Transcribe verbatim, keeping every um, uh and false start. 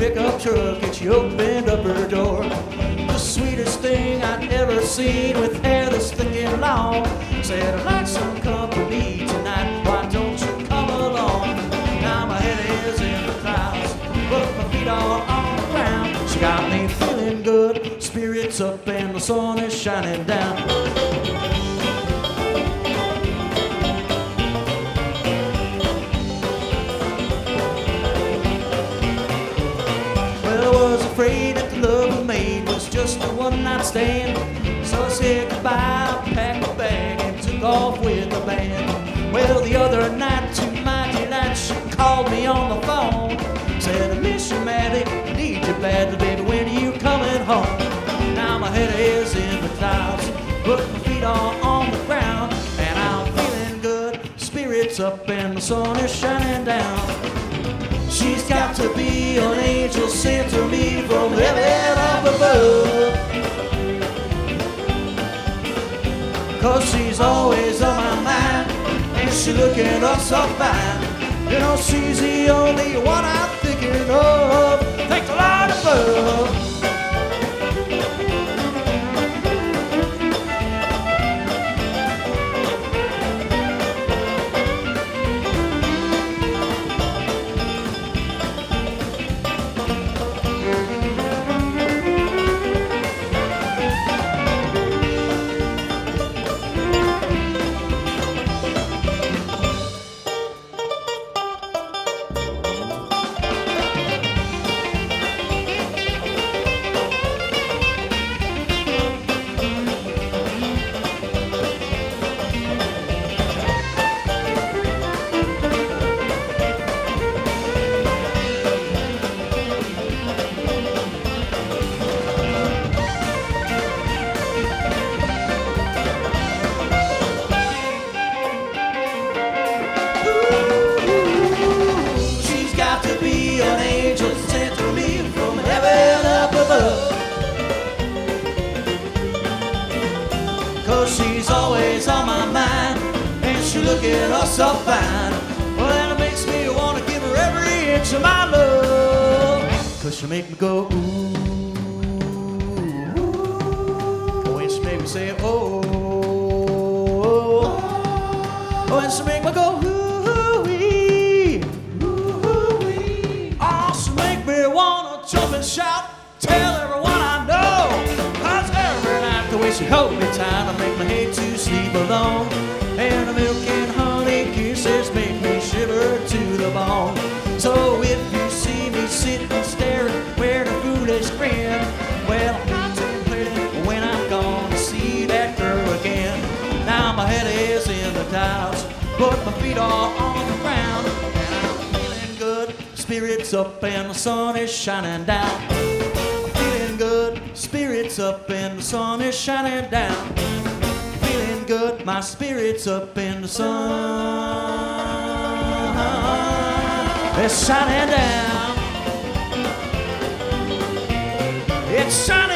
pickup truck and she opened up her door. The sweetest thing I'd ever seen, with hair that's thick and long. Said, I'd like some company tonight, why don't you come along? Now my head is in the clouds, but my feet are on the ground. She got me feeling good, spirits up and the sun is shining down. Well, I was afraid that the love we made was just a one-night stand, so I said goodbye, packed my bag, and took off with the band. Well, the other night, to my delight, she called me on the phone. Said, I miss you, Maddie, I need you badly, baby, when are you coming home? Now my head is in the clouds, but my feet are on the ground, and I'm feeling good, spirits up and the sun is shining down. She's got to be an angel sent to me from heaven up above, 'cause she's always on my mind, and she looking up so fine. You know, she's the only one I'm thinking of. Thanks a lot of love. An angel sent to me from heaven up above, 'cause she's always on my mind, and she looking up so fine. Well, and it makes me want to give her every inch of my love, 'cause she make me go ooh, ooh. When she make me say oh, oh, and she make me go ooh. Shout, tell everyone I know, 'cause every night the way she hold me tight, I make me hate to sleep alone, and the milk and honey kisses make me shiver to the bone. So if you see me sitting staring, wearing a foolish grin, well, I'm contemplating when I'm gonna see that girl again. Now my head is in the clouds, but my feet are on the ground, and I'm feeling good, spirits up and the sun is shining down. I'm feeling good, spirits up and the sun is shining down. Feeling good, my spirits up and the sun is shining down. It's shining.